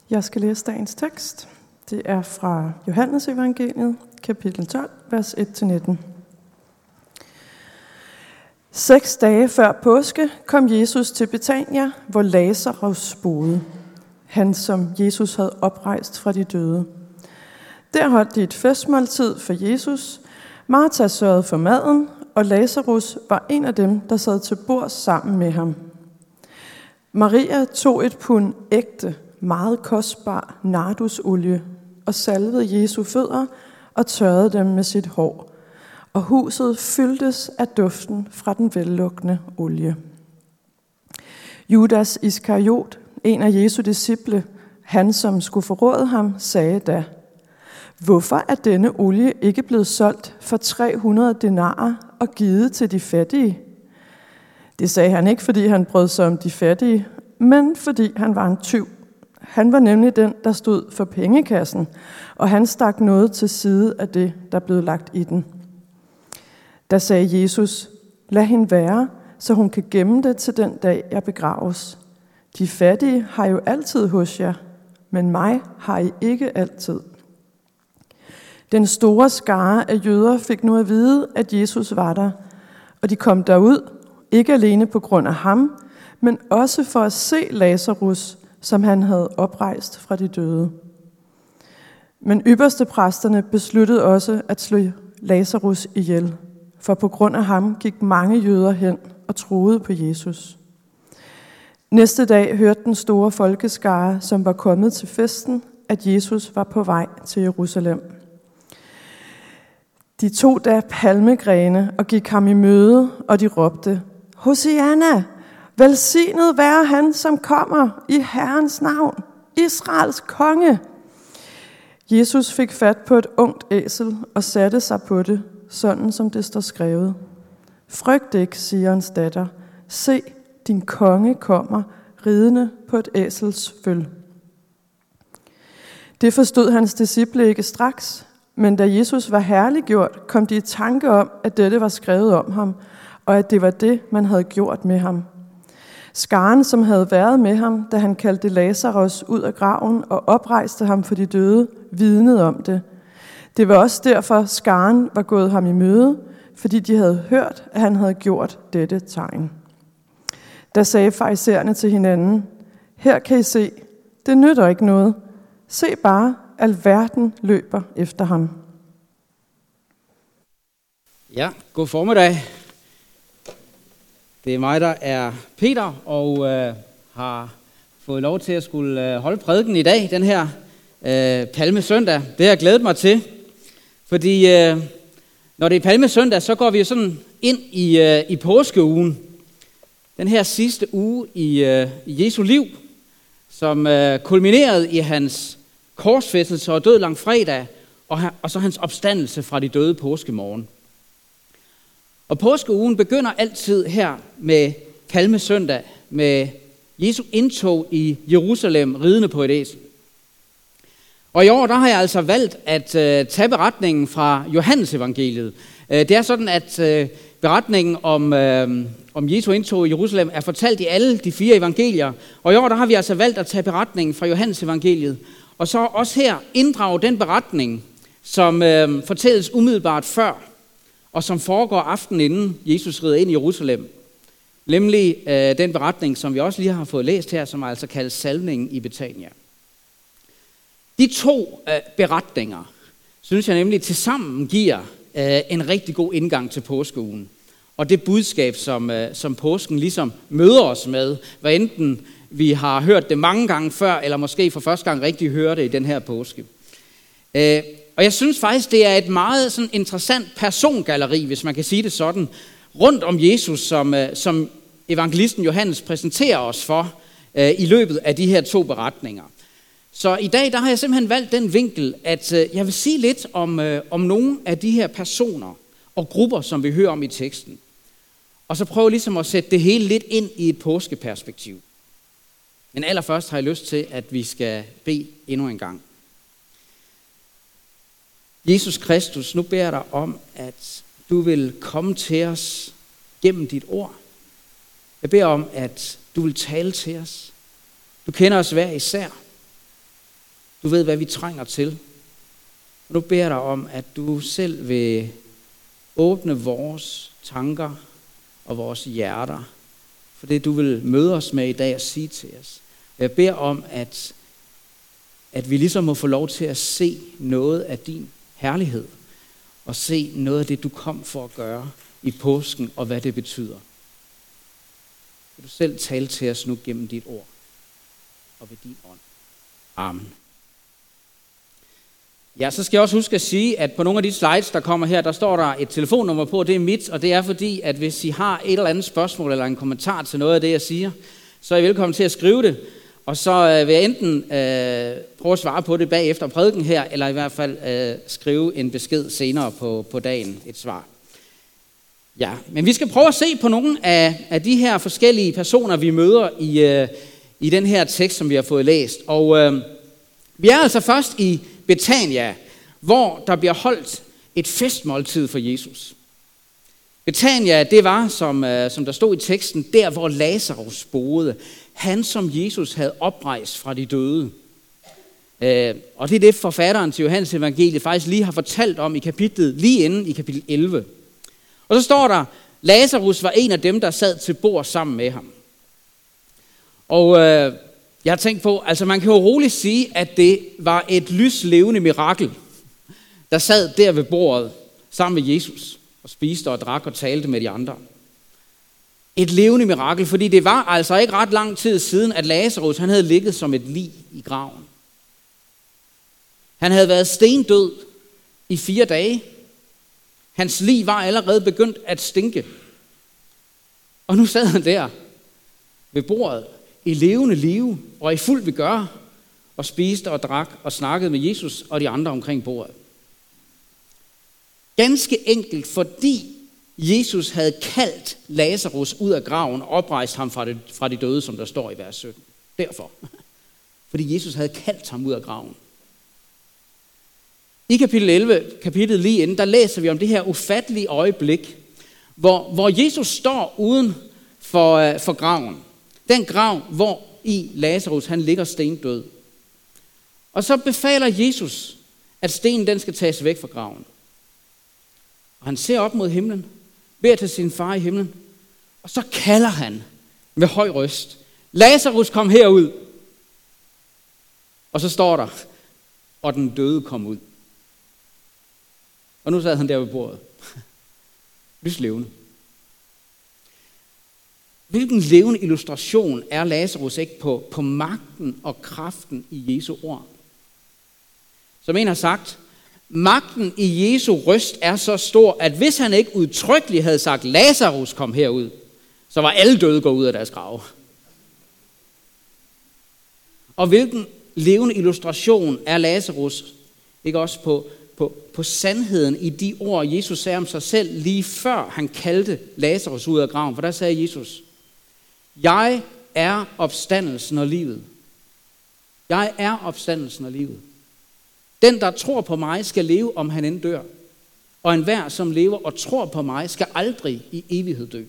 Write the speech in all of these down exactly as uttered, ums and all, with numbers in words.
Jeg skal læse dagens tekst. Det er fra Johannes evangeliet, kapitel tolv, vers et til nitten. Seks dage før påske kom Jesus til Betania, hvor Lazarus boede. Han, som Jesus havde oprejst fra de døde. Der holdt de et festmåltid for Jesus. Martha sørgede for maden, og Lazarus var en af dem, der sad til bord sammen med ham. Maria tog et pund ægte, meget kostbar nardusolie og salvede Jesu fødder og tørrede dem med sit hår, og huset fyldtes af duften fra den vellugtende olie. Judas Iskariot, en af Jesu disciple, han som skulle forråde ham, sagde da: "Hvorfor er denne olie ikke blevet solgt for tre hundrede denarer og givet til de fattige?" Det sagde han ikke, fordi han brød sig om de fattige, men fordi han var en tyv. Han var nemlig den, der stod for pengekassen, og han stak noget til side af det, der blev lagt i den. Da sagde Jesus: "Lad hende være, så hun kan gemme det til den dag, jeg begraves. De fattige har jo altid hos jer, men mig har I ikke altid." Den store skare af jøder fik nu at vide, at Jesus var der, og de kom derud, ikke alene på grund af ham, men også for at se Lazarus, som han havde oprejst fra de døde. Men ypperstepræsterne besluttede også at slå Lazarus ihjel, for på grund af ham gik mange jøder hen og troede på Jesus. Næste dag hørte den store folkeskare, som var kommet til festen, at Jesus var på vej til Jerusalem. De tog da palmegrene og gik ham i møde, og de råbte: "Hosianna! Velsignet være han, som kommer i Herrens navn, Israels konge." Jesus fik fat på et ungt æsel og satte sig på det, sådan som det står skrevet: "Frygt ikke, Sions datter. Se, din konge kommer ridende på et æsels føl." Det forstod hans disciple ikke straks, men da Jesus var herliggjort, kom de i tanke om, at dette var skrevet om ham, og at det var det, man havde gjort med ham. Skaren, som havde været med ham, da han kaldte Lazarus ud af graven og oprejste ham for de døde, vidnede om det. Det var også derfor, skaren var gået ham i møde, fordi de havde hørt, at han havde gjort dette tegn. Da sagde farisæerne til hinanden: "Her kan I se, det nytter ikke noget. Se bare, alverden løber efter ham." Ja, god formiddag. Det er mig, der er Peter, og øh, har fået lov til at skulle øh, holde prædiken i dag, den her øh, palmesøndag. Det har jeg glædet mig til, fordi øh, når det er palmesøndag, så går vi sådan ind i, øh, i påskeugen. Den her sidste uge i, øh, i Jesu liv, som øh, kulminerede i hans korsfæstelse og død langfredag, og, og så hans opstandelse fra de døde påskemorgen. Og påskeugen begynder altid her med palmesøndag, med Jesu indtog i Jerusalem, ridende på et æsel. Og i år, der har jeg altså valgt at uh, tage beretningen fra Johannes evangeliet. Uh, det er sådan, at uh, beretningen om, uh, om Jesu indtog i Jerusalem er fortalt i alle de fire evangelier. Og i år, der har vi altså valgt at tage beretningen fra Johannes evangeliet. Og så også her inddrage den beretning, som uh, fortælles umiddelbart før, og som foregår aftenen inden Jesus rider ind i Jerusalem. Nemlig øh, den beretning, som vi også lige har fået læst her, som er altså kaldes salvningen i Betania. De to øh, beretninger, synes jeg nemlig tilsammen giver øh, en rigtig god indgang til påskeugen. Og det budskab, som, øh, som påsken ligesom møder os med, hvad enten vi har hørt det mange gange før, eller måske for første gang rigtig hører det i den her påske. Øh, Og jeg synes faktisk, det er et meget sådan interessant persongalleri, hvis man kan sige det sådan, rundt om Jesus, som, som evangelisten Johannes præsenterer os for uh, i løbet af de her to beretninger. Så i dag, der har jeg simpelthen valgt den vinkel, at uh, jeg vil sige lidt om, uh, om nogle af de her personer og grupper, som vi hører om i teksten. Og så prøve ligesom at sætte det hele lidt ind i et påskeperspektiv. Men allerførst har jeg lyst til, at vi skal bede endnu en gang. Jesus Kristus, nu beder jeg dig om, at du vil komme til os gennem dit ord. Jeg beder om, at du vil tale til os. Du kender os hver især. Du ved, hvad vi trænger til. Og nu beder jeg dig om, at du selv vil åbne vores tanker og vores hjerter for det, du vil møde os med i dag og sige til os. Jeg beder om, at, at vi ligesom må få lov til at se noget af din herlighed og se noget af det, du kom for at gøre i påsken, og hvad det betyder. Vil du selv tale til os nu gennem dit ord og ved din ånd. Amen. Ja, så skal jeg også huske at sige, at på nogle af de slides, der kommer her, der står der et telefonnummer på, det er mit, og det er fordi, at hvis I har et eller andet spørgsmål eller en kommentar til noget af det, jeg siger, så er I velkommen til at skrive det, og så vil jeg enten øh, prøve at svare på det bagefter prædiken her, eller i hvert fald øh, skrive en besked senere på, på dagen, et svar. Ja, men vi skal prøve at se på nogle af, af de her forskellige personer, vi møder i, øh, i den her tekst, som vi har fået læst. Og øh, vi er altså først i Betania, hvor der bliver holdt et festmåltid for Jesus. Betania, det var, som, øh, som der stod i teksten, der hvor Lazarus boede. Han, som Jesus havde oprejst fra de døde. Øh, og det er det, forfatteren til Johannes evangeliet faktisk lige har fortalt om i kapitlet, lige inden i kapitel elleve. Og så står der, Lazarus var en af dem, der sad til bord sammen med ham. Og øh, jeg har tænkt på, altså man kan jo roligt sige, at det var et lyslevende mirakel, der sad der ved bordet sammen med Jesus og spiste og drak og talte med de andre. Et levende mirakel, fordi det var altså ikke ret lang tid siden, at Lazarus han havde ligget som et lig i graven. Han havde været stendød i fire dage. Hans lig var allerede begyndt at stinke. Og nu sad han der ved bordet i levende live og i fuld vigør og spiste og drak og snakkede med Jesus og de andre omkring bordet. Ganske enkelt fordi Jesus havde kaldt Lazarus ud af graven og oprejst ham fra de, fra de døde, som der står i vers sytten. Derfor. Fordi Jesus havde kaldt ham ud af graven. I kapitel elleve, kapitlet lige inden, der læser vi om det her ufattelige øjeblik, hvor, hvor Jesus står uden for, for graven. Den grav, hvor i Lazarus han ligger stendød. Og så befaler Jesus, at stenen den skal tages væk fra graven. Og han ser op mod himlen, beder til sin far i himlen, og så kalder han med høj røst, Lazarus, kom herud. Og så står der, og den døde kom ud. Og nu sad han der ved bordet. Lyslevende. Hvilken levende illustration er Lazarus ikke på, på magten og kraften i Jesu ord? Som en har sagt, magten i Jesu røst er så stor, at hvis han ikke udtrykkeligt havde sagt, Lazarus kom herud, så var alle døde gået ud af deres grave. Og hvilken levende illustration er Lazarus ikke også på, på, på sandheden i de ord, Jesus sagde om sig selv, lige før han kaldte Lazarus ud af graven. For der sagde Jesus, jeg er opstandelsen og livet. Jeg er opstandelsen og livet. Den, der tror på mig, skal leve, om han end dør. Og enhver, som lever og tror på mig, skal aldrig i evighed dø.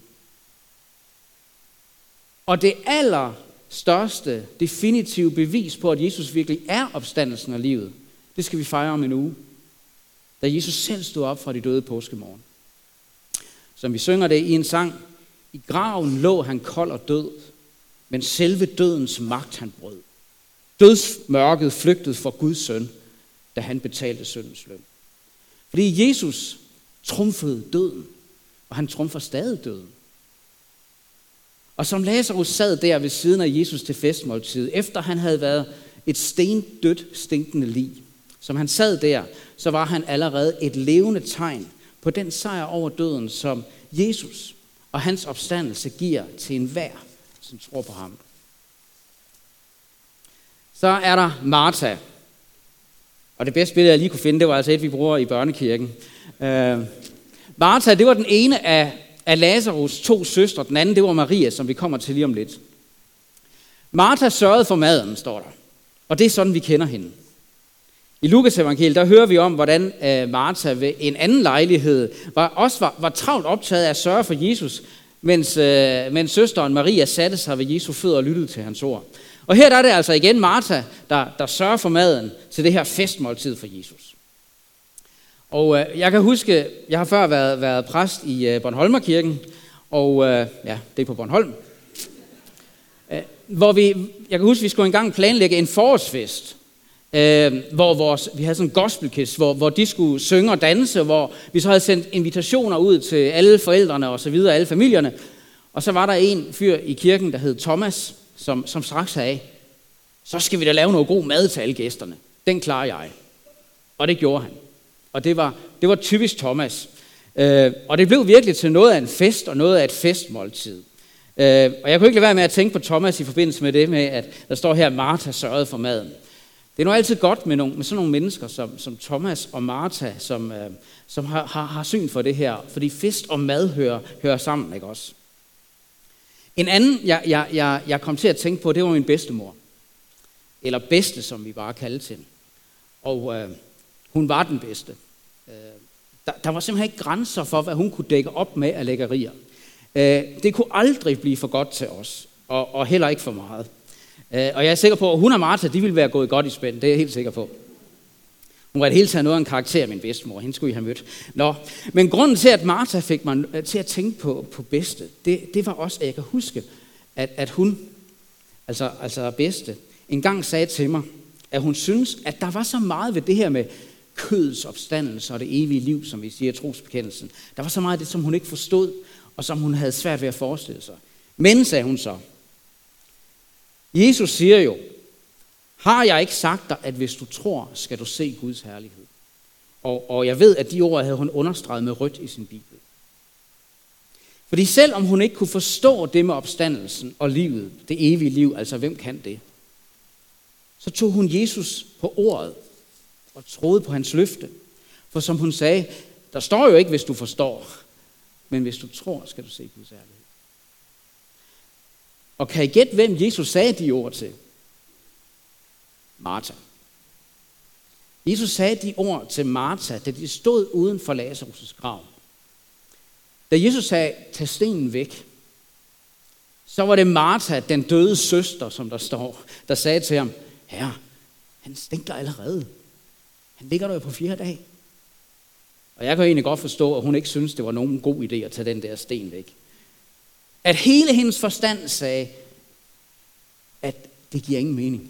Og det allerstørste, definitive bevis på, at Jesus virkelig er opstandelsen og livet, det skal vi fejre om en uge. Da Jesus selv stod op fra de døde påskemorgen. Som vi synger det i en sang, i graven lå han kold og død, men selve dødens magt han brød. Dødsmørket flygtede for Guds søn, da han betalte syndens løn. Fordi Jesus trumfede døden, og han trumfer stadig døden. Og som Lazarus sad der ved siden af Jesus til festmåltid, efter han havde været et stendødt, stinkende lig, som han sad der, så var han allerede et levende tegn på den sejr over døden, som Jesus og hans opstandelse giver til enhver, som tror på ham. Så er der Martha. Og det bedste billede, jeg lige kunne finde, det var altså et, vi bruger i børnekirken. Uh, Martha, det var den ene af, af Lazarus to søstre. Den anden, det var Maria, som vi kommer til lige om lidt. Martha sørgede for maden, står der. Og det er sådan, vi kender hende. I Lukas evangeliet, der hører vi om, hvordan uh, Martha ved en anden lejlighed var, også var, var travlt optaget af at sørge for Jesus, mens, uh, mens søsteren Maria satte sig ved Jesu fødder og lyttede til hans ord. Og her der er det altså igen Martha, der, der sørger for maden til det her festmåltid for Jesus. Og øh, jeg kan huske, jeg har før været, været præst i øh, Bornholmerkirken, og øh, ja, det er på Bornholm. Øh, hvor vi, jeg kan huske, vi skulle engang planlægge en forårsfest, øh, hvor vores, vi havde sådan en gospelkids, hvor, hvor de skulle synge og danse, hvor vi så havde sendt invitationer ud til alle forældrene og så videre, alle familierne. Og så var der en fyr i kirken, der hed Thomas, som, som straks sagde, så skal vi da lave noget god mad til alle gæsterne. Den klarer jeg. Og det gjorde han. Og det var, det var typisk Thomas. Øh, og det blev virkelig til noget af en fest og noget af et festmåltid. Øh, og jeg kunne ikke lade være med at tænke på Thomas i forbindelse med det med, at der står her, Martha sørgede for maden. Det er nu altid godt med, nogle, med sådan nogle mennesker som, som Thomas og Martha, som, øh, som har, har, har syn for det her. Fordi fest og mad hører, hører sammen, ikke også? En anden, jeg, jeg, jeg, jeg kom til at tænke på, det var min bedstemor. Eller bedste, som vi bare kaldte hende. Og øh, hun var den bedste. Øh, der, der var simpelthen ikke grænser for, hvad hun kunne dække op med af lækkerier. Øh, det kunne aldrig blive for godt til os, og, og heller ikke for meget. Øh, og jeg er sikker på, at hun og Martha, de ville være gået godt i spænd. Det er jeg helt sikker på. Hun var et hele taget noget af en karakter, min bedstemor. Hende skulle I have mødt. Nå, men grunden til, at Martha fik mig til at tænke på, på bedste, det, det var også, at jeg kan huske, at, at hun, altså, altså bedste, engang sagde til mig, at hun synes, at der var så meget ved det her med kødets opstandelse og det evige liv, som vi siger i trosbekendelsen. Der var så meget af det, som hun ikke forstod, og som hun havde svært ved at forestille sig. Men, sagde hun så, Jesus siger jo, har jeg ikke sagt dig, at hvis du tror, skal du se Guds herlighed? Og, og jeg ved, at de ord havde hun understreget med rødt i sin bibel. Fordi selvom hun ikke kunne forstå det med opstandelsen og livet, det evige liv, altså hvem kan det? Så tog hun Jesus på ordet og troede på hans løfte. For som hun sagde, der står jo ikke, hvis du forstår, men hvis du tror, skal du se Guds herlighed. Og kan I gætte, hvem Jesus sagde de ord til? Martha. Jesus sagde de ord til Martha, da de stod uden for Lazarus' grav. Da Jesus sagde, tag stenen væk, så var det Martha, den døde søster, som der står, der sagde til ham, herre, han stinker allerede. Han ligger der jo på fjerde dag. Og jeg kan egentlig godt forstå, at hun ikke synes, det var nogen god idé at tage den der sten væk. At hele hendes forstand sagde, at det giver ingen mening.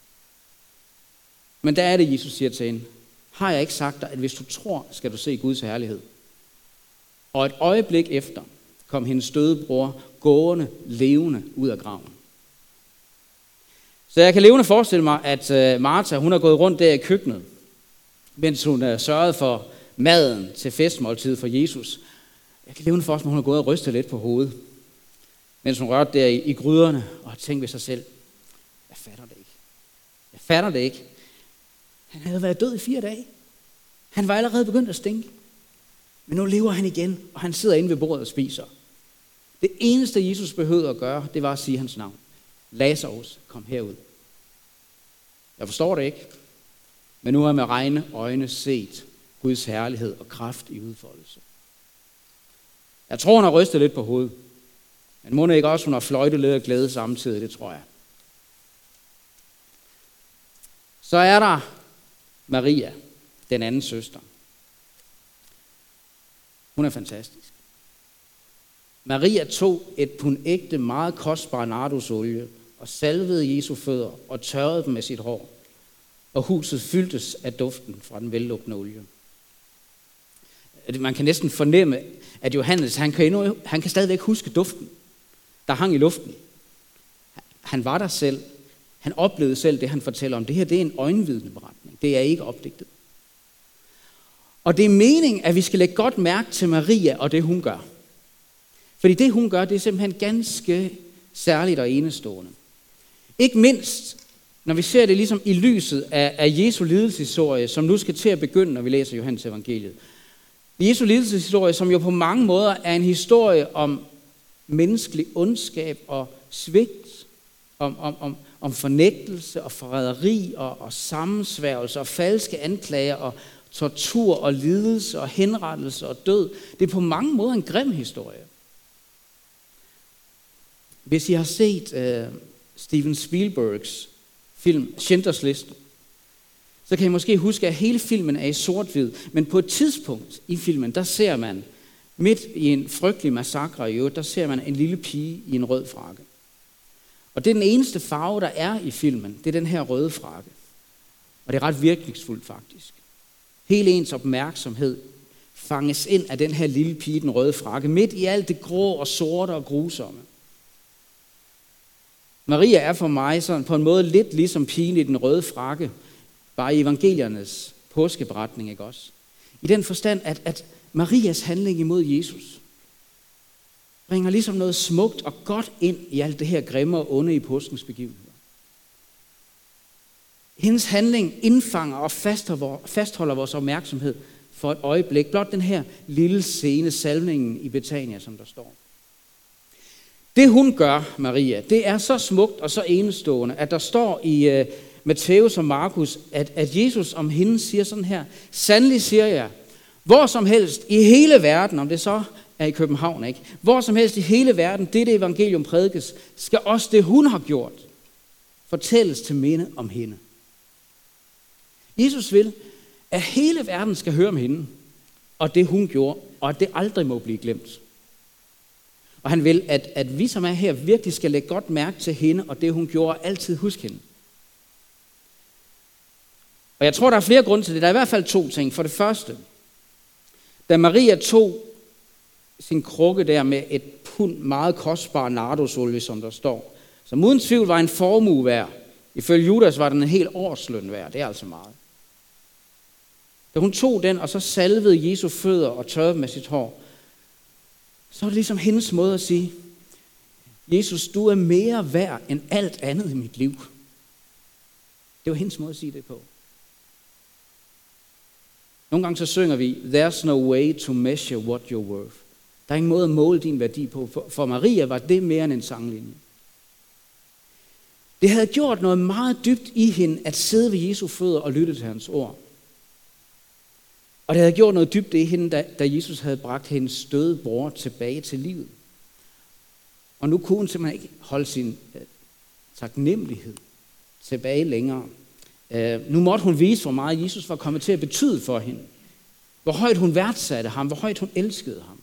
Men der er det, Jesus siger til hende, har jeg ikke sagt dig, at hvis du tror, skal du se Guds herlighed? Og et øjeblik efter kom hendes døde bror gående, levende ud af graven. Så jeg kan levende forestille mig, at Martha, hun er gået rundt der i køkkenet, mens hun sørgede for maden til festmåltid for Jesus. Jeg kan levende forestille mig, at hun har gået og rystet lidt på hovedet, mens hun rørte der i, i gryderne og har tænkt ved sig selv, jeg fatter det ikke. Jeg fatter det ikke. Han havde været død i fire dage. Han var allerede begyndt at stinke. Men nu lever han igen, og han sidder inde ved bordet og spiser. Det eneste, Jesus behøvede at gøre, det var at sige hans navn. Lazarus, kom herud. Jeg forstår det ikke, men nu har jeg med regne øjne set Guds herlighed og kraft i udfoldelse. Jeg tror, hun har rystet lidt på hovedet. Men må ikke også, hun har fløjtet lidt af glæde samtidig, det tror jeg. Så er der Maria, den anden søster. Hun er fantastisk. Maria tog et pund ægte, meget kostbar nardusolie og salvede Jesu fødder og tørrede dem med sit hår. Og huset fyldtes af duften fra den vellugtende olie. Man kan næsten fornemme, at Johannes, han kan, endnu, han kan stadigvæk huske duften, der hang i luften. Han var der selv. Han oplevede selv det, han fortæller om. Det her, det er en øjenvidende beretning. Det er ikke opdigtet. Og det er meningen, at vi skal lægge godt mærke til Maria og det, hun gør. Fordi det, hun gør, det er simpelthen ganske særligt og enestående. Ikke mindst, når vi ser det ligesom i lyset af, af Jesu lidelseshistorie, som nu skal til at begynde, når vi læser Johannes evangeliet. Jesu lidelseshistorie, som jo på mange måder er en historie om menneskelig ondskab og svigt, om, om, om, om fornægtelse og forræderi og, og sammensværgelse og falske anklager og tortur og lidelse og henrettelse og død. Det er på mange måder en grim historie. Hvis I har set øh, Steven Spielbergs film Schindlers Liste, så kan I måske huske, at hele filmen er i sort-hvid, men på et tidspunkt i filmen, der ser man, midt i en frygtelig massakre i øvrigt, der ser man en lille pige i en rød frakke. Og det er den eneste farve, der er i filmen, det er den her røde frakke. Og det er ret virkningsfuldt faktisk. Hele ens opmærksomhed fanges ind af den her lille pige, den røde frakke, midt i alt det grå og sorte og grusomme. Maria er for mig sådan på en måde lidt ligesom pigen i den røde frakke, bare i evangeliernes påskeberetning, ikke også? I den forstand, at, at Marias handling imod Jesus bringer ligesom noget smukt og godt ind i alt det her grimme og onde i påskens begivenheder. Hendes handling indfanger og fastholder vores opmærksomhed for et øjeblik. Blot den her lille scene, salvningen i Betania, som der står. Det hun gør, Maria, det er så smukt og så enestående, at der står i uh, Matthæus og Markus, at, at Jesus om hende siger sådan her: sandelig siger jeg, hvor som helst i hele verden, om det så er i København, ikke? Hvor som helst i hele verden, det det evangelium prædikes, skal også det hun har gjort fortælles til minde om hende. Jesus vil, at hele verden skal høre om hende, og det hun gjorde, og at det aldrig må blive glemt. Og han vil, at, at vi som er her virkelig skal lægge godt mærke til hende, og det hun gjorde, og altid huske hende. Og jeg tror, der er flere grunde til det. Der er i hvert fald to ting. For det første, da Maria tog sin krukke der med et pund meget kostbar nardusolie, som der står, som uden tvivl var en formue værd. Ifølge Judas var den en hel årsløn værd. Det er altså meget. Da hun tog den, og så salvede Jesu fødder og tørrede med sit hår, så var det ligesom hendes måde at sige: Jesus, du er mere værd end alt andet i mit liv. Det var hendes måde at sige det på. Nogle gange så synger vi, there's no way to measure what you're worth. Der er ingen måde at måle din værdi på. For, for Maria var det mere end en sanglinje. Det havde gjort noget meget dybt i hende at sidde ved Jesu fødder og lytte til hans ord. Og det havde gjort noget dybt i hende, da, da Jesus havde bragt hendes døde bror tilbage til livet. Og nu kunne hun simpelthen ikke holde sin uh, taknemmelighed tilbage længere. Uh, nu måtte hun vise, hvor meget Jesus var kommet til at betyde for hende. Hvor højt hun værdsatte ham, hvor højt hun elskede ham.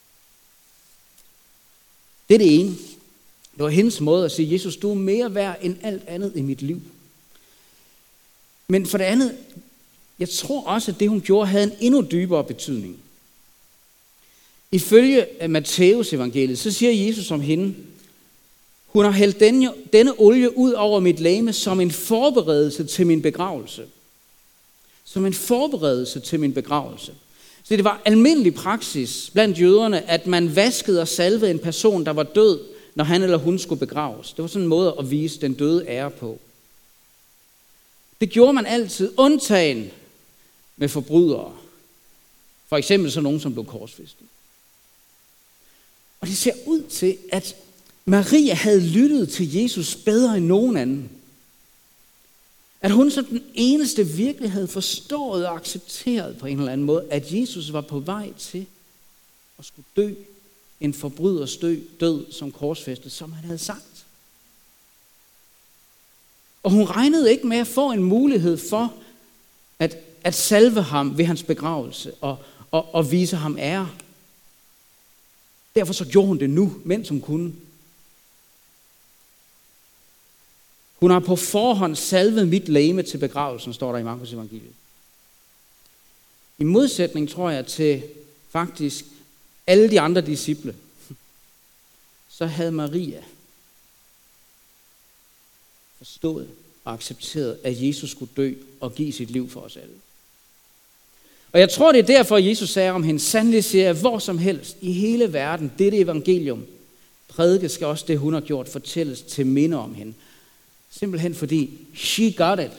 Det er det ene. Det var hendes måde at sige: Jesus, du er mere værd end alt andet i mit liv. Men for det andet, jeg tror også, at det hun gjorde havde en endnu dybere betydning. Ifølge Matthæus evangeliet, så siger Jesus om hende: hun har hældt denne, denne olie ud over mit legeme som en forberedelse til min begravelse. Som en forberedelse til min begravelse. Så det var almindelig praksis blandt jøderne, at man vaskede og salvede en person, der var død, når han eller hun skulle begraves. Det var sådan en måde at vise den døde ære på. Det gjorde man altid, undtagen med forbrydere. For eksempel sådan nogen, som blev korsfæstet. Og det ser ud til, at Maria havde lyttet til Jesus bedre end nogen anden. At hun som den eneste virkelig havde forstået og accepteret på en eller anden måde, at Jesus var på vej til at skulle dø en forbryders død som korsfæstet, som han havde sagt. Og hun regnede ikke med at få en mulighed for at, at salve ham ved hans begravelse og, og, og vise ham ære. Derfor så gjorde hun det nu, mens hun kunne. Hun har på forhånd salvet mit legeme til begravelsen, står der i Markus evangeliet. I modsætning, tror jeg, til faktisk alle de andre disciple, så havde Maria forstået og accepteret, at Jesus skulle dø og give sit liv for os alle. Og jeg tror, det er derfor, at Jesus sagde om hende: sandelig siger jeg, hvor som helst i hele verden, dette evangelium prædikes, skal også det, hun har gjort, fortælles til minde om hende. Simpelthen fordi she got it.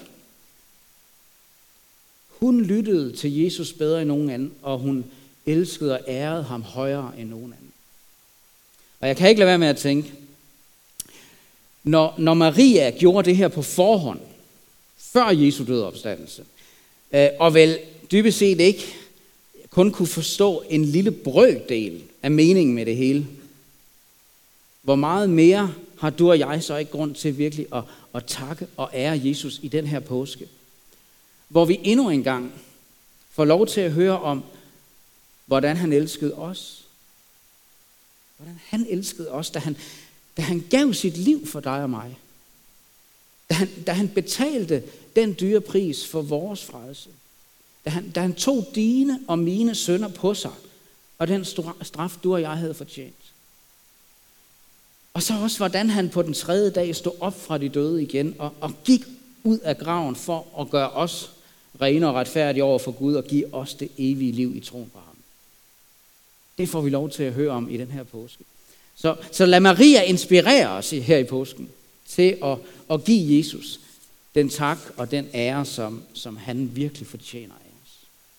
Hun lyttede til Jesus bedre end nogen anden, og hun elskede og ærede ham højere end nogen anden. Og jeg kan ikke lade være med at tænke, når, når Maria gjorde det her på forhånd, før Jesu døde opstandelse, øh, og vel dybest set ikke kun kunne forstå en lille brøkdel af meningen med det hele, hvor meget mere har du og jeg så ikke grund til virkelig at, at takke og ære Jesus i den her påske, hvor vi endnu en gang får lov til at høre om, hvordan han elskede os. Hvordan han elskede os, da han, da han gav sit liv for dig og mig. Da han, da han betalte den dyre pris for vores frelse. Da han, da han tog dine og mine synder på sig, og den straf, du og jeg havde fortjent. Og så også, hvordan han på den tredje dag stod op fra de døde igen, og, og gik ud af graven for at gøre os rene og retfærdige over for Gud, og give os det evige liv i troen på ham. Det får vi lov til at høre om i den her påske. Så, så lad Maria inspirere os her i påsken til at, at give Jesus den tak og den ære, som, som han virkelig fortjener af os.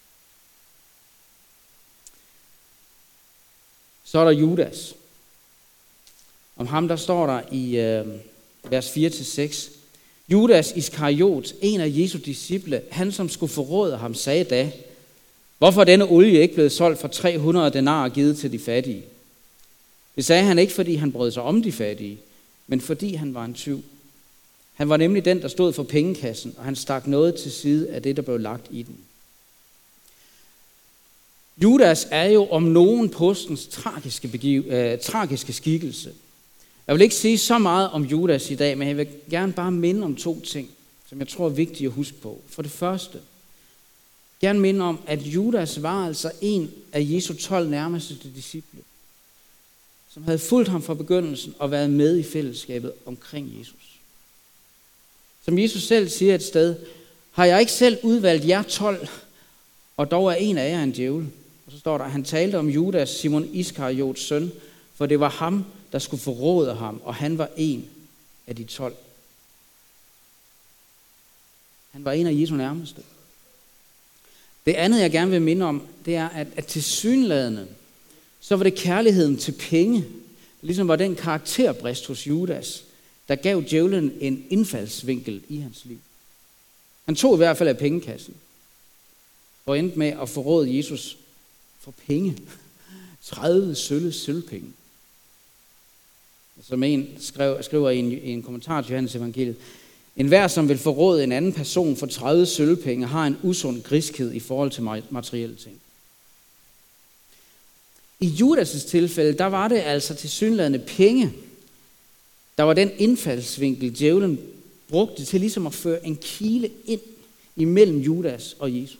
Så er der Judas. Om ham der står der i øh, vers fire til seks. Judas Iskariot, en af Jesu disciple, han som skulle forråde ham, sagde da, hvorfor er denne olie ikke blevet solgt for tre hundrede denarer givet til de fattige? Det sagde han ikke, fordi han brød sig om de fattige, men fordi han var en tyv. Han var nemlig den, der stod for pengekassen, og han stak noget til side af det, der blev lagt i den. Judas er jo om nogen påskens tragiske, begiv, øh, tragiske skikkelse. Jeg vil ikke sige så meget om Judas i dag, men jeg vil gerne bare minde om to ting, som jeg tror er vigtige at huske på. For det første, gerne minde om, at Judas var altså en af Jesu tolv nærmeste disciple, som havde fulgt ham fra begyndelsen og været med i fællesskabet omkring Jesus. Som Jesus selv siger et sted, har jeg ikke selv udvalgt jer tolv, og dog er en af jer en djævel. Og så står der, at han talte om Judas, Simon Iskariots søn, for det var ham, der skulle forråde ham, og han var en af de tolv. Han var en af Jesu nærmeste. Det andet, jeg gerne vil minde om, det er, at, at tilsyneladende, så var det kærligheden til penge, ligesom var den karakterbrist hos Judas, der gav djævlen en indfaldsvinkel i hans liv. Han tog i hvert fald af pengekassen, og endte med at forråde Jesus for penge. tredive sølle sølvpenge. Som en skrev, skriver i en, i en kommentar til Johannes evangeliet, en hver, som vil forråde en anden person for tredive sølvpenge, har en usund griskhed i forhold til materielle ting. I Judas' tilfælde, der var det altså tilsyneladende penge, der var den indfaldsvinkel, djævlen brugte til ligesom at føre en kile ind imellem Judas og Jesus.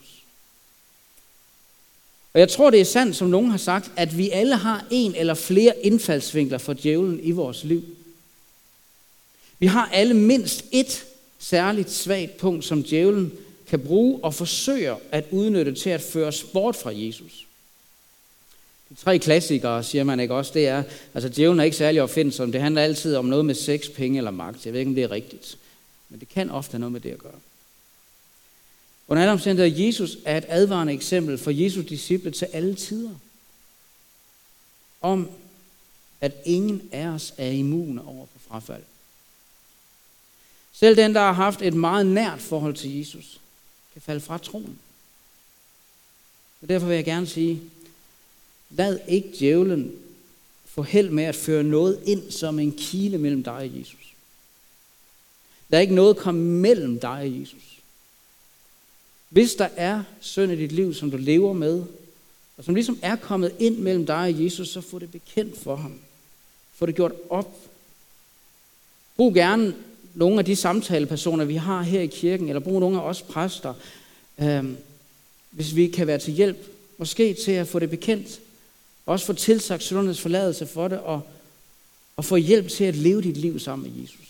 Og jeg tror, det er sandt, som nogen har sagt, at vi alle har en eller flere indfaldsvinkler for djævlen i vores liv. Vi har alle mindst et særligt svagt punkt, som djævlen kan bruge og forsøger at udnytte til at føre os bort fra Jesus. De tre klassikere, siger man ikke også, det er, altså djævlen er ikke særlig opfindsom, det handler altid om noget med sex, penge eller magt. Jeg ved ikke, om det er rigtigt, men det kan ofte have noget med det at gøre. Under alle omstændigheder, Jesus er et advarende eksempel for Jesu disciple til alle tider. Om, at ingen af os er immune over for frafald. Selv den, der har haft et meget nært forhold til Jesus, kan falde fra troen. Og derfor vil jeg gerne sige, lad ikke djævlen få held med at føre noget ind som en kile mellem dig og Jesus. Lad ikke noget komme mellem dig og Jesus. Hvis der er synd i dit liv, som du lever med, og som ligesom er kommet ind mellem dig og Jesus, så få det bekendt for ham. Få det gjort op. Brug gerne nogle af de samtalepersoner, vi har her i kirken, eller brug nogle af os præster, øh, hvis vi kan være til hjælp, måske til at få det bekendt, også få tilsagt syndernes forladelse for det, og, og få hjælp til at leve dit liv sammen med Jesus.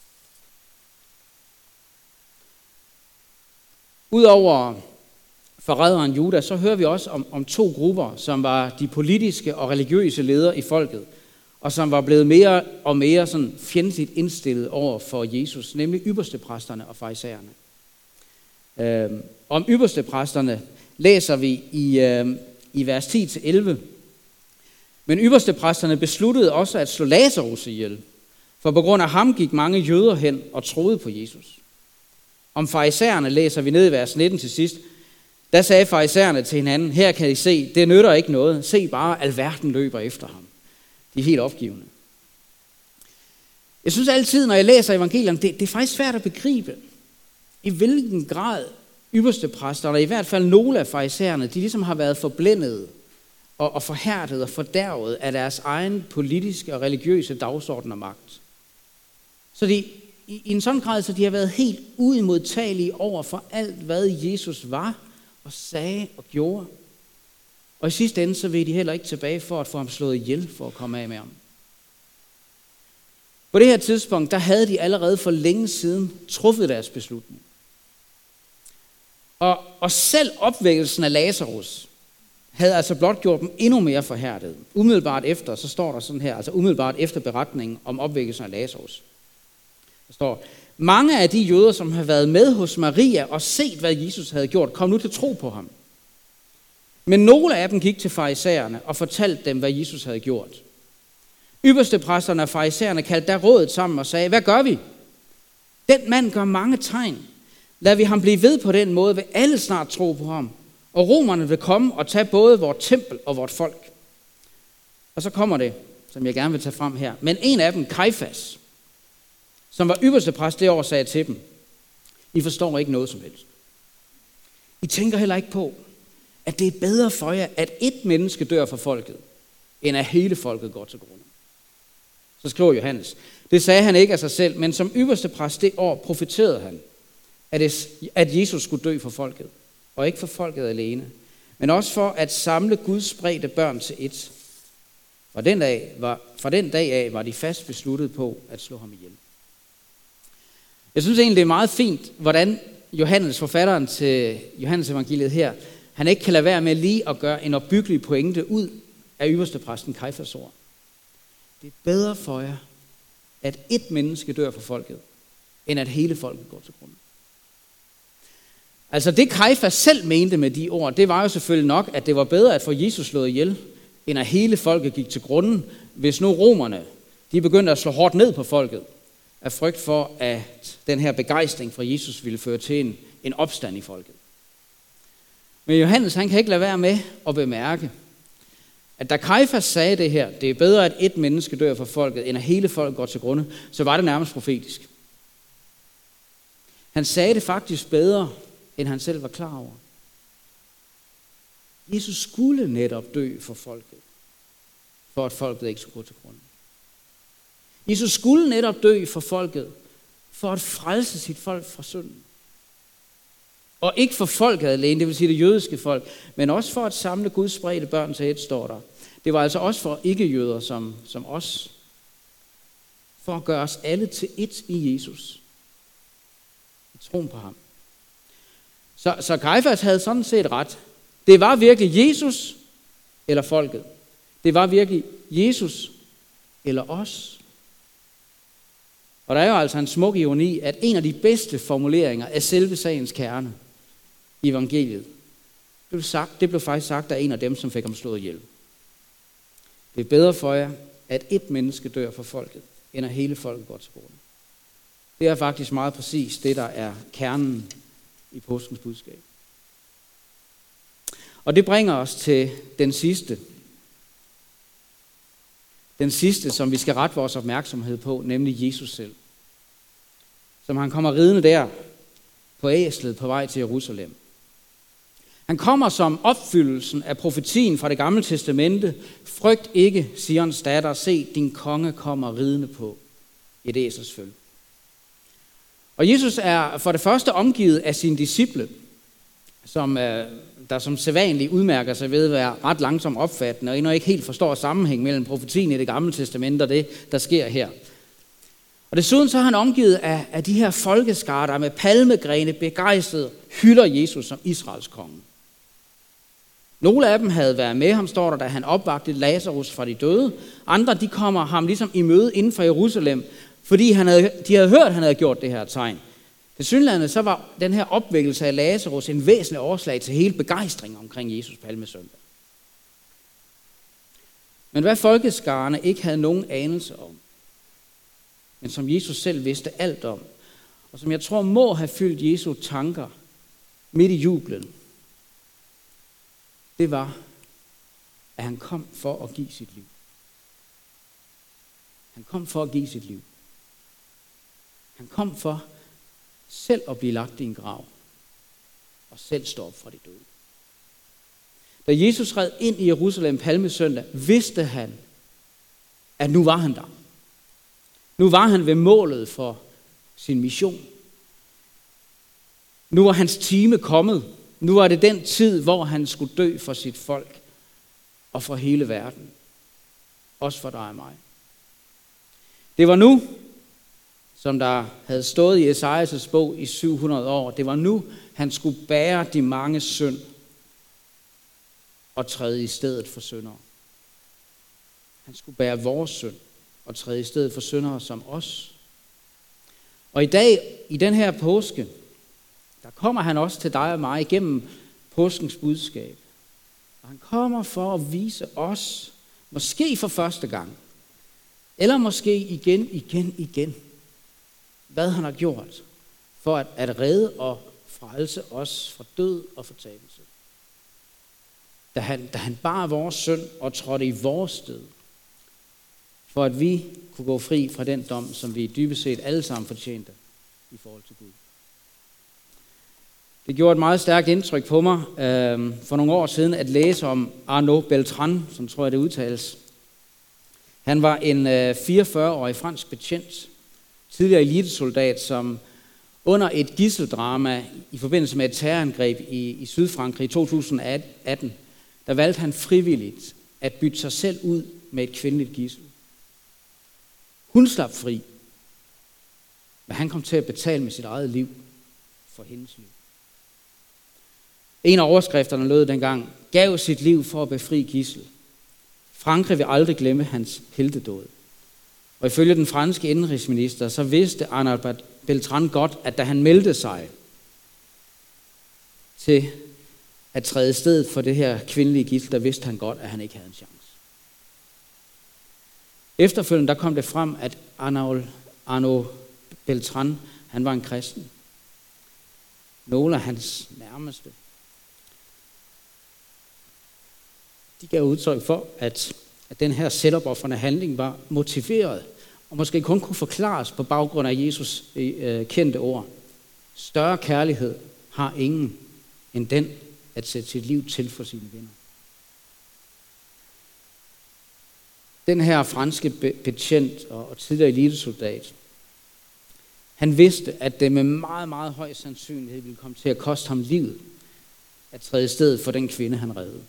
Udover forræderen Judas, så hører vi også om, om to grupper, som var de politiske og religiøse ledere i folket, og som var blevet mere og mere sådan fjendtligt indstillet over for Jesus, nemlig ypperstepræsterne og farisæerne. Øhm, om ypperstepræsterne læser vi i, øhm, i vers ti til elleve. Men ypperstepræsterne besluttede også at slå Lazarus ihjel, for på grund af ham gik mange jøder hen og troede på Jesus. Om farisæerne læser vi ned i vers nitten til sidst. Der sagde farisæerne til hinanden, her kan I se, det nytter ikke noget. Se bare, alverden løber efter ham. De er helt opgivende. Jeg synes altid, når jeg læser evangelierne, det, det er faktisk svært at begribe, i hvilken grad ypperste præster, eller i hvert fald nogle af farisæerne, de ligesom har været forblændet og, og forhærdet og fordærvet af deres egen politiske og religiøse dagsorden og magt. Så de, i, i en sådan grad, så de har været helt uimodtagelige over for alt, hvad Jesus var og sagde og gjorde. Og i sidste ende, så vil de heller ikke tilbage for at få ham slået ihjel for at komme af med ham. På det her tidspunkt, der havde de allerede for længe siden truffet deres beslutning. Og, og selv opvækkelsen af Lazarus havde altså blot gjort dem endnu mere forhærdet. Umiddelbart efter, så står der sådan her, altså umiddelbart efter beretningen om opvækkelsen af Lazarus. Der står, mange af de jøder, som havde været med hos Maria og set, hvad Jesus havde gjort, kom nu til tro på ham. Men nogle af dem gik til farisæerne og fortalte dem, hvad Jesus havde gjort. Ypperstepræsterne og farisæerne kaldte der rådet sammen og sagde, hvad gør vi? Den mand gør mange tegn. Lad vi ham blive ved på den måde, vil alle snart tro på ham. Og romerne vil komme og tage både vort tempel og vort folk. Og så kommer det, som jeg gerne vil tage frem her. Men en af dem, Kajfas, som var ypperstepræst det år, sagde til dem, I forstår ikke noget som helst. I tænker heller ikke på, at det er bedre for jer, at et menneske dør for folket, end at hele folket går til grunde. Så skriver Johannes, det sagde han ikke af sig selv, men som ypperstepræst det år profeterede han, at Jesus skulle dø for folket. Og ikke for folket alene, men også for at samle Guds spredte børn til et. Fra den, dag var, fra den dag af var de fast besluttet på at slå ham ihjel. Jeg synes egentlig, det er meget fint, hvordan Johannes, forfatteren til Johannes evangeliet her, han ikke kan lade være med lige at gøre en opbyggelig pointe ud af ypperstepræsten Kajfas ord. Det er bedre for jer, at et menneske dør for folket, end at hele folket går til grunde. Altså det Kajfas selv mente med de ord, det var jo selvfølgelig nok, at det var bedre at få Jesus slået ihjel, end at hele folket gik til grunden, hvis nu romerne, de begyndte at slå hårdt ned på folket, af frygt for, at den her begejstring fra Jesus ville føre til en, en opstand i folket. Men Johannes, han kan ikke lade være med at bemærke, at da Kajfas sagde det her, det er bedre, at et menneske dør for folket, end at hele folket går til grunde, så var det nærmest profetisk. Han sagde det faktisk bedre, end han selv var klar over. Jesus skulle netop dø for folket, for at folket ikke skulle gå til grunde. Jesus skulle netop dø for folket, for at frelse sit folk fra synden. Og ikke for folket alene, det vil sige det jødiske folk, men også for at samle Guds spredte børn til et, står der. Det var altså også for ikke-jøder som, som os, for at gøre os alle til et i Jesus. I troen på ham. Så, så Kajfas havde sådan set ret. Det var virkelig Jesus eller folket. Det var virkelig Jesus eller os. Og der er jo altså en smuk ironi, at en af de bedste formuleringer af selve sagens kerne i evangeliet, det blev, sagt, det blev faktisk sagt af en af dem, som fik ham slået ihjel. Det er bedre for jer, at et menneske dør for folket, end at hele folket går til grunde. Det er faktisk meget præcis det, der er kernen i påskens budskab. Og det bringer os til den sidste. Den sidste, som vi skal rette vores opmærksomhed på, nemlig Jesus selv. Som han kommer ridende der på æslet på vej til Jerusalem. Han kommer som opfyldelsen af profetien fra det gamle testamente. Frygt ikke, Sions datter, se, din konge kommer ridende på et æsels følge. Og Jesus er for det første omgivet af sine disciple, som, der som sædvanligt udmærker sig ved at være ret langsomt opfattende, og endnu ikke helt forstår sammenhæng mellem profetien i det gamle testamente og det, der sker her. Og desuden så er han omgivet af, af de her folkeskarer, der med palmegrene begejstret hylder Jesus som Israels konge. Nogle af dem havde været med ham, står der, da han opvagtede Lazarus fra de døde. Andre, de kommer ham ligesom i møde inden for Jerusalem, fordi han havde, de havde hørt, at han havde gjort det her tegn. Tilsyneladende så var den her opvækkelse af Lazarus en væsentlig årsag til hele begejstringen omkring Jesus palmesøndag. Men hvad folkeskarerne ikke havde nogen anelse om, men som Jesus selv vidste alt om, og som jeg tror må have fyldt Jesu tanker midt i jublen, det var, at han kom for at give sit liv. Han kom for at give sit liv. Han kom for selv at blive lagt i en grav og selv stå op fra de døde. Da Jesus red ind i Jerusalem palmesøndag, vidste han, at nu var han der. Nu var han ved målet for sin mission. Nu var hans time kommet. Nu var det den tid, hvor han skulle dø for sit folk og for hele verden. Også for dig og mig. Det var nu, som der havde stået i Esajas bog i syv hundrede år, det var nu, han skulle bære de mange synd og træde i stedet for syndere. Han skulle bære vores synd og træde i stedet for syndere som os. Og i dag, i den her påske, der kommer han også til dig og mig igennem påskens budskab. Og han kommer for at vise os, måske for første gang, eller måske igen, igen, igen, hvad han har gjort for at, at redde og frelse os fra død og fortabelse. Da han, da han bar vores synd og trådte i vores sted, for at vi kunne gå fri fra den dom, som vi dybest set alle sammen fortjente i forhold til Gud. Det gjorde et meget stærkt indtryk på mig øh, for nogle år siden at læse om Arnaud Beltrán, som tror jeg det udtales. Han var en øh, fireogfyrre-årig fransk betjent, tidligere elitesoldat, som under et gidseldrama i forbindelse med et terrorangreb i, i Sydfrankrig i to tusind atten, der valgte han frivilligt at bytte sig selv ud med et kvindeligt gidsel. Hun slap fri, men han kom til at betale med sit eget liv for hendes liv. En af overskrifterne lød dengang, gav sit liv for at befri gidsel. Frankrig vil aldrig glemme hans heltedåd. Og ifølge den franske indrigsminister, så vidste Arnaud Beltrán godt, at da han meldte sig til at træde i stedet for det her kvindelige gidsel, der vidste han godt, at han ikke havde en chance. Efterfølgende der kom det frem, at Arnaud, Arnaud Beltrán, han var en kristen. Nogle af hans nærmeste, de gav udtryk for, at, at den her selvopofrende handling var motiveret, og måske kun kunne forklares på baggrund af Jesus øh, kendte ord. Større kærlighed har ingen end den at sætte sit liv til for sine venner. Den her franske betjent og tidligere elitesoldat, han vidste, at det med meget, meget høj sandsynlighed ville komme til at koste ham livet at træde i stedet for den kvinde, han reddede.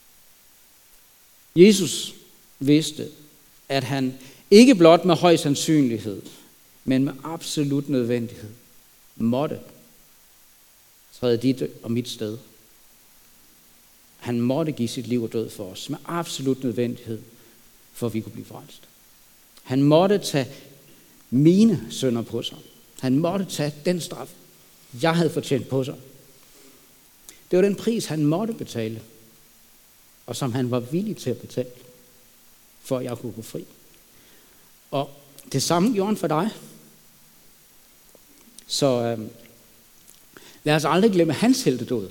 Jesus vidste, at han ikke blot med høj sandsynlighed, men med absolut nødvendighed måtte træde dit og mit sted. Han måtte give sit liv og død for os med absolut nødvendighed, for at vi kunne blive frelst. Han måtte tage mine synder på sig. Han måtte tage den straf, jeg havde fortjent på sig. Det var den pris, han måtte betale, og som han var villig til at betale, for at jeg kunne gå fri. Og det samme gjorde han for dig. Så øh, lad os aldrig glemme hans heltedåd.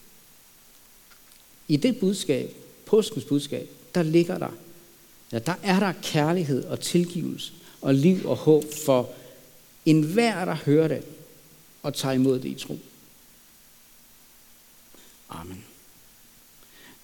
I det budskab, påskens budskab, der ligger der, ja, der er der kærlighed og tilgivelse og liv og håb for enhver, der hører det og tager imod det i tro. Amen.